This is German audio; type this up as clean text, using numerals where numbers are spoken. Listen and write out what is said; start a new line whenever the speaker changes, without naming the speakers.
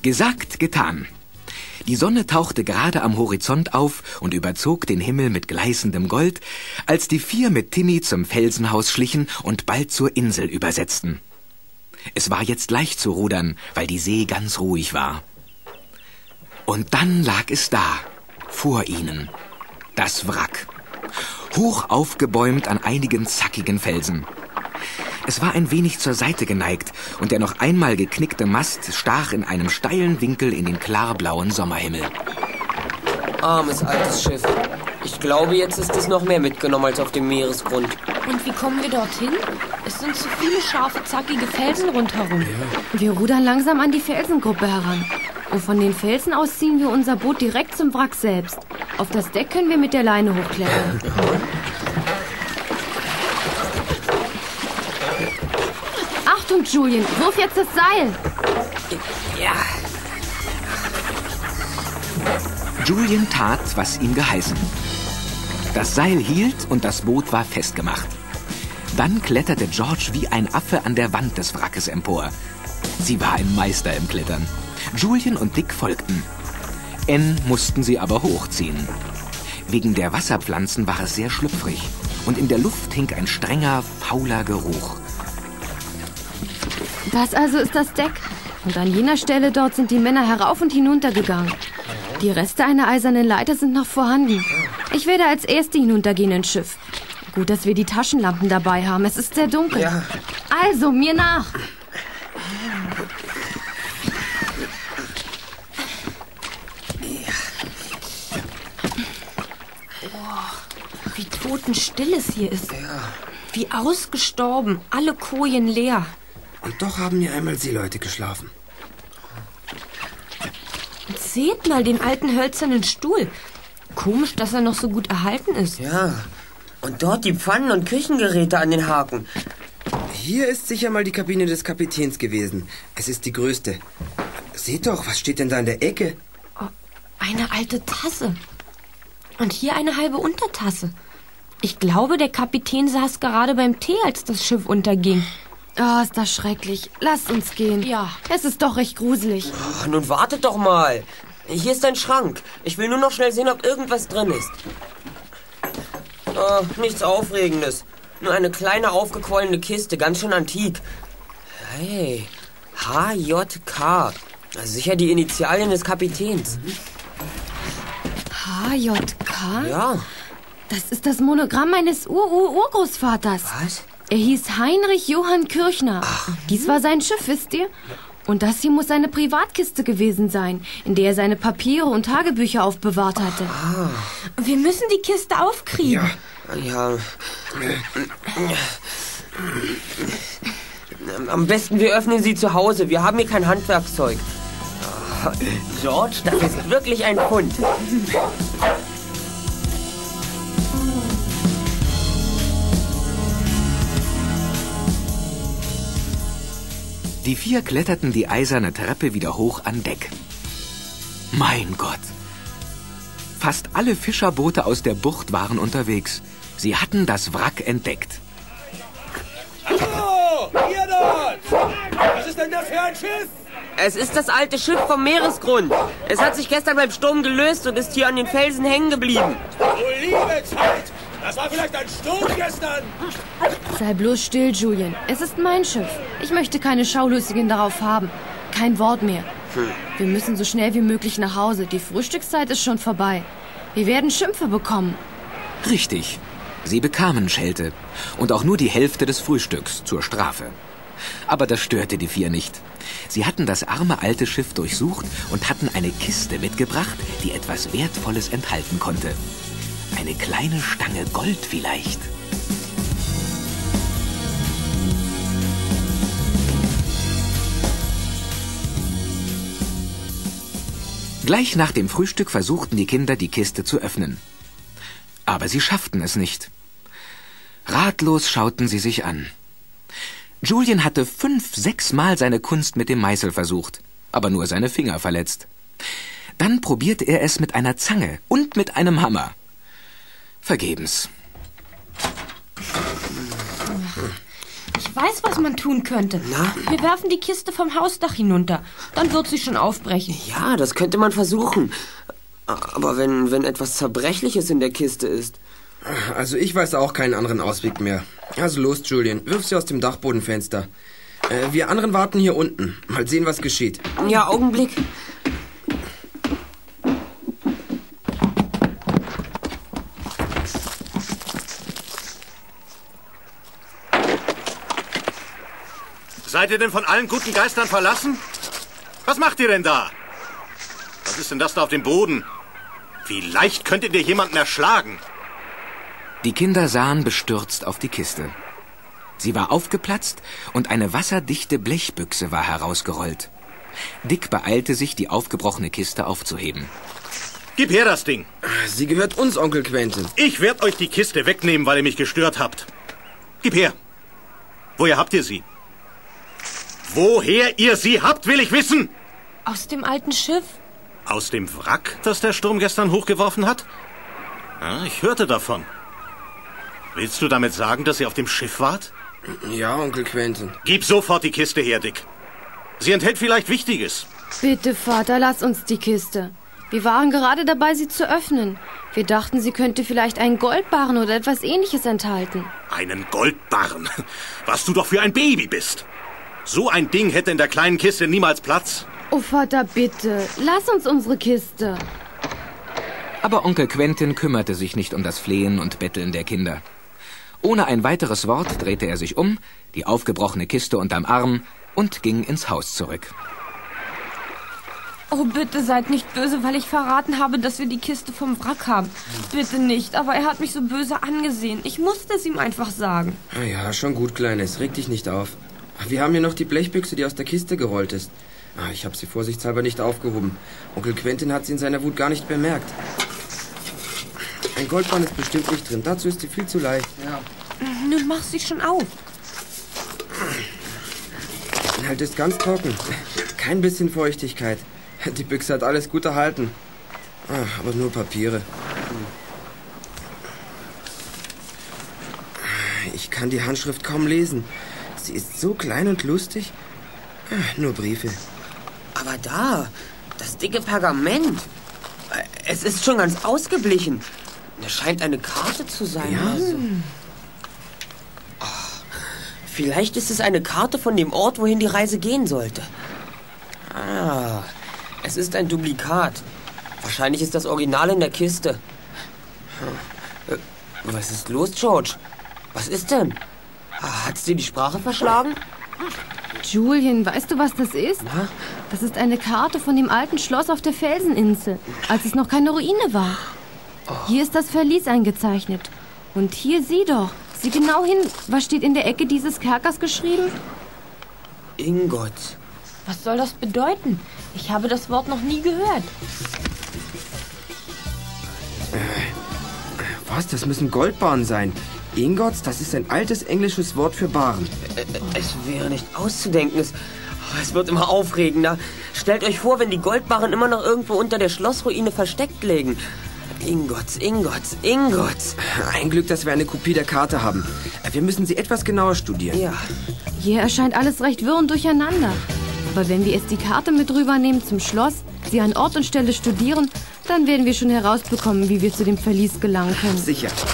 Gesagt, getan. Die Sonne tauchte gerade am Horizont auf und überzog den Himmel mit gleißendem Gold, als die 4 mit Timmy zum Felsenhaus schlichen und bald zur Insel übersetzten. Es war jetzt leicht zu rudern, weil die See ganz ruhig war. Und dann lag es da, vor ihnen, das Wrack, hoch aufgebäumt an einigen zackigen Felsen. Es war ein wenig zur Seite geneigt und der noch einmal geknickte Mast stach in einem steilen Winkel in den klarblauen Sommerhimmel.
Armes altes Schiff. Ich glaube, jetzt ist es noch mehr mitgenommen als auf dem Meeresgrund.
Und wie kommen wir dorthin? Es sind zu viele scharfe, zackige Felsen rundherum. Ja. Wir rudern langsam an die Felsengruppe heran. Und von den Felsen aus ziehen wir unser Boot direkt zum Wrack selbst. Auf das Deck können wir mit der Leine hochklettern. Achtung, Julian, wirf jetzt das Seil.
Ja.
Julian tat, was ihm geheißen. Das Seil hielt und das Boot war festgemacht. Dann kletterte George wie ein Affe an der Wand des Wrackes empor. Sie war ein Meister im Klettern. Julian und Dick folgten. Anne mussten sie aber hochziehen. Wegen der Wasserpflanzen war es sehr schlüpfrig und in der Luft hing ein strenger, fauler Geruch.
Das also ist das Deck. Und an jener Stelle dort sind die Männer herauf und hinunter gegangen. Die Reste einer eisernen Leiter sind noch vorhanden. Ich werde als Erste hinuntergehen ins Schiff. Gut, dass wir die Taschenlampen dabei haben. Es ist sehr dunkel.
Ja.
Also, mir nach. Oh, wie totenstill es hier ist.
Ja.
Wie ausgestorben. Alle Kojen leer.
Und doch haben hier einmal Seeleute geschlafen.
Seht mal den alten hölzernen Stuhl. Komisch, dass er noch so gut erhalten ist.
Ja, und dort die Pfannen und Küchengeräte an den Haken.
Hier ist sicher mal die Kabine des Kapitäns gewesen. Es ist die größte. Seht doch, was steht denn da in der Ecke?
Oh, eine alte Tasse. Und hier eine halbe Untertasse. Ich glaube, der Kapitän saß gerade beim Tee, als das Schiff unterging. Oh, ist das schrecklich. Lasst uns gehen. Ja, es ist doch recht gruselig.
Oh, nun wartet doch mal. Hier ist ein Schrank. Ich will nur noch schnell sehen, ob irgendwas drin ist. Oh, nichts Aufregendes. Nur eine kleine aufgequollene Kiste, ganz schön antik. Hey, HJK. Sicher die Initialien des Kapitäns.
HJK?
Ja.
Das ist das Monogramm meines Urgroßvaters.
Was?
Er hieß Heinrich Johann Kirchner. Ach. Dies war sein Schiff, wisst ihr? Und das hier muss seine Privatkiste gewesen sein, in der er seine Papiere und Tagebücher aufbewahrt hatte. Ah. Wir müssen die Kiste aufkriegen.
Ja. Am besten, wir öffnen sie zu Hause. Wir haben hier kein Handwerkszeug. George, das ist wirklich ein Fund.
Die 4 kletterten die eiserne Treppe wieder hoch an Deck. Mein Gott! Fast alle Fischerboote aus der Bucht waren unterwegs. Sie hatten das Wrack entdeckt.
Hallo! Ihr dort! Was ist denn das für ein Schiff?
Es ist das alte Schiff vom Meeresgrund. Es hat sich gestern beim Sturm gelöst und ist hier an den Felsen hängen geblieben.
Du liebe Zeit! Das war vielleicht ein Sturm gestern.
Sei bloß still, Julian. Es ist mein Schiff. Ich möchte keine Schaulustigen darauf haben. Kein Wort mehr. Wir müssen so schnell wie möglich nach Hause. Die Frühstückszeit ist schon vorbei. Wir werden Schimpfe bekommen.
Richtig. Sie bekamen Schelte. Und auch nur die Hälfte des Frühstücks zur Strafe. Aber das störte die 4 nicht. Sie hatten das arme alte Schiff durchsucht und hatten eine Kiste mitgebracht, die etwas Wertvolles enthalten konnte. Eine kleine Stange Gold vielleicht. Gleich nach dem Frühstück versuchten die Kinder, die Kiste zu öffnen. Aber sie schafften es nicht. Ratlos schauten sie sich an. Julian hatte 5, 6 Mal seine Kunst mit dem Meißel versucht, aber nur seine Finger verletzt. Dann probierte er es mit einer Zange und mit einem Hammer. Vergebens.
Ich weiß, was man tun könnte.
Na?
Wir werfen die Kiste vom Hausdach hinunter. Dann wird sie schon aufbrechen.
Ja, das könnte man versuchen. Aber wenn etwas Zerbrechliches in der Kiste ist...
Also ich weiß auch keinen anderen Ausweg mehr. Also los, Julian, wirf sie aus dem Dachbodenfenster. Wir anderen warten hier unten. Mal sehen, was geschieht.
Ja, Augenblick.
Seid ihr denn von allen guten Geistern verlassen? Was macht ihr denn da? Was ist denn das da auf dem Boden? Wie leicht könntet ihr jemanden erschlagen?
Die Kinder sahen bestürzt auf die Kiste. Sie war aufgeplatzt und eine wasserdichte Blechbüchse war herausgerollt. Dick beeilte sich, die aufgebrochene Kiste aufzuheben.
Gib her das Ding.
Sie gehört uns, Onkel Quentin.
Ich werde euch die Kiste wegnehmen, weil ihr mich gestört habt. Gib her. Woher habt ihr sie? Woher ihr sie habt, will ich wissen.
Aus dem alten Schiff?
Aus dem Wrack, das der Sturm gestern hochgeworfen hat? Ja, ich hörte davon. Willst du damit sagen, dass ihr auf dem Schiff wart?
Ja, Onkel Quentin.
Gib sofort die Kiste her, Dick. Sie enthält vielleicht Wichtiges.
Bitte, Vater, lass uns die Kiste. Wir waren gerade dabei, sie zu öffnen. Wir dachten, sie könnte vielleicht einen Goldbarren oder etwas Ähnliches enthalten.
Einen Goldbarren? Was du doch für ein Baby bist. So ein Ding hätte in der kleinen Kiste niemals Platz.
Oh, Vater, bitte, lass uns unsere Kiste.
Aber Onkel Quentin kümmerte sich nicht um das Flehen und Betteln der Kinder. Ohne ein weiteres Wort drehte er sich um, die aufgebrochene Kiste unterm Arm und ging ins Haus zurück.
Oh, bitte seid nicht böse, weil ich verraten habe, dass wir die Kiste vom Wrack haben. Bitte nicht, aber er hat mich so böse angesehen. Ich musste es ihm einfach sagen.
Ja, schon gut, Kleines. Reg dich nicht auf. Wir haben hier noch die Blechbüchse, die aus der Kiste gerollt ist. Ich habe sie vorsichtshalber nicht aufgehoben. Onkel Quentin hat sie in seiner Wut gar nicht bemerkt. Ein Goldbarren ist bestimmt nicht drin. Dazu ist sie viel zu leicht. Ja.
Nun mach sie schon auf.
Der Inhalt ist ganz trocken. Kein bisschen Feuchtigkeit. Die Büchse hat alles gut erhalten. Aber nur Papiere. Ich kann die Handschrift kaum lesen. Sie ist so klein und lustig. Nur Briefe.
Aber da, das dicke Pergament. Es ist schon ganz ausgeblichen. Das scheint eine Karte zu sein.
Ja.
Also. Vielleicht ist es eine Karte von dem Ort, wohin die Reise gehen sollte. Es ist ein Duplikat. Wahrscheinlich ist das Original in der Kiste. Was ist los, George? Was ist denn? Hat's dir die Sprache verschlagen?
Julian, weißt du, was das ist?
Na?
Das ist eine Karte von dem alten Schloss auf der Felseninsel, als es noch keine Ruine war. Hier ist das Verlies eingezeichnet. Und hier, sieh doch. Sieh genau hin. Was steht in der Ecke dieses Kerkers geschrieben?
Ingot.
Was soll das bedeuten? Ich habe das Wort noch nie gehört.
Was? Das müssen Goldbarren sein. Ingots, das ist ein altes englisches Wort für Barren.
Es wäre nicht auszudenken. Es wird immer aufregender. Stellt euch vor, wenn die Goldbarren immer noch irgendwo unter der Schlossruine versteckt liegen. Ingots, Ingots, Ingots.
Ein Glück, dass wir eine Kopie der Karte haben. Wir müssen sie etwas genauer studieren.
Ja.
Hier erscheint alles recht wirr und durcheinander. Aber wenn wir jetzt die Karte mit rübernehmen zum Schloss, sie an Ort und Stelle studieren, dann werden wir schon herausbekommen, wie wir zu dem Verlies gelangen können.
Sicher.